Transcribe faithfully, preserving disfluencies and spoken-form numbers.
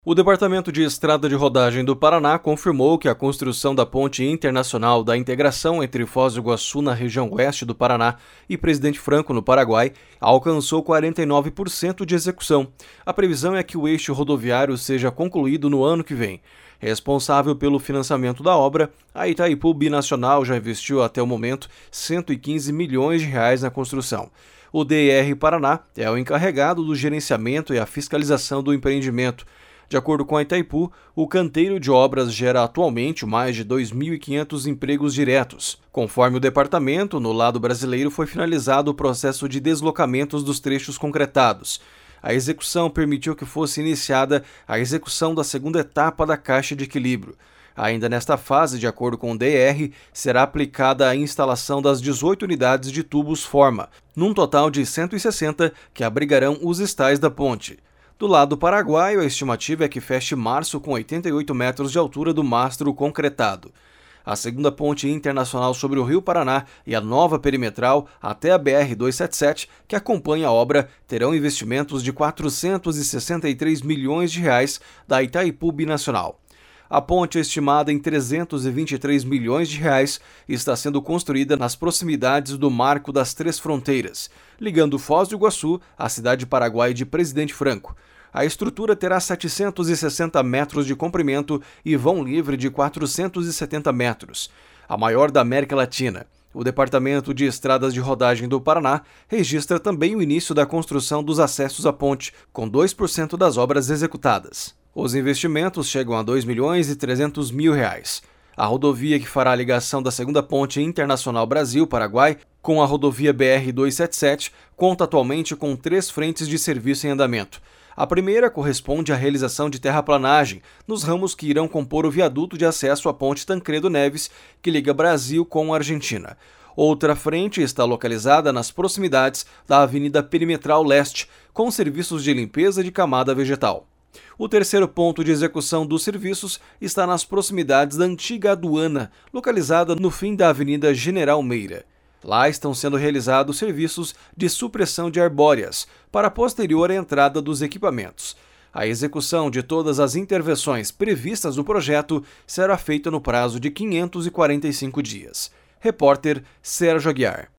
O Departamento de Estrada de Rodagem do Paraná confirmou que a construção da Ponte Internacional da Integração entre Foz do Iguaçu, na região oeste do Paraná, e Presidente Franco, no Paraguai, alcançou quarenta e nove por cento de execução. A previsão é que o eixo rodoviário seja concluído no ano que vem. Responsável pelo financiamento da obra, a Itaipu Binacional já investiu até o momento cento e quinze milhões de reais na construção. O D R Paraná é o encarregado do gerenciamento e a fiscalização do empreendimento. De acordo com a Itaipu, o canteiro de obras gera atualmente mais de dois mil e quinhentos empregos diretos. Conforme o departamento, no lado brasileiro foi finalizado o processo de deslocamentos dos trechos concretados. A execução permitiu que fosse iniciada a execução da segunda etapa da caixa de equilíbrio. Ainda nesta fase, de acordo com o D R, será aplicada a instalação das dezoito unidades de tubos forma, num total de cento e sessenta que abrigarão os estais da ponte. Do lado paraguaio, a estimativa é que feche março com oitenta e oito metros de altura do mastro concretado. A segunda ponte internacional sobre o Rio Paraná e a nova perimetral até a B R duzentos e setenta e sete, que acompanha a obra, terão investimentos de quatrocentos e sessenta e três milhões de reais da Itaipu Binacional. A ponte, estimada em trezentos e vinte e três milhões de reais, está sendo construída nas proximidades do Marco das Três Fronteiras, ligando Foz do Iguaçu à cidade paraguaia de Presidente Franco. A estrutura terá setecentos e sessenta metros de comprimento e vão livre de quatrocentos e setenta metros, a maior da América Latina. O Departamento de Estradas de Rodagem do Paraná registra também o início da construção dos acessos à ponte, com dois por cento das obras executadas. Os investimentos chegam a dois milhões e trezentos mil reais. A rodovia que fará a ligação da segunda ponte internacional Brasil-Paraguai com a rodovia B R duzentos e setenta e sete conta atualmente com três frentes de serviço em andamento. A primeira corresponde à realização de terraplanagem nos ramos que irão compor o viaduto de acesso à ponte Tancredo Neves, que liga Brasil com a Argentina. Outra frente está localizada nas proximidades da Avenida Perimetral Leste, com serviços de limpeza de camada vegetal. O terceiro ponto de execução dos serviços está nas proximidades da antiga aduana, localizada no fim da Avenida General Meira. Lá estão sendo realizados serviços de supressão de arbóreas, para a posterior entrada dos equipamentos. A execução de todas as intervenções previstas no projeto será feita no prazo de quinhentos e quarenta e cinco dias. Repórter Sérgio Aguiar.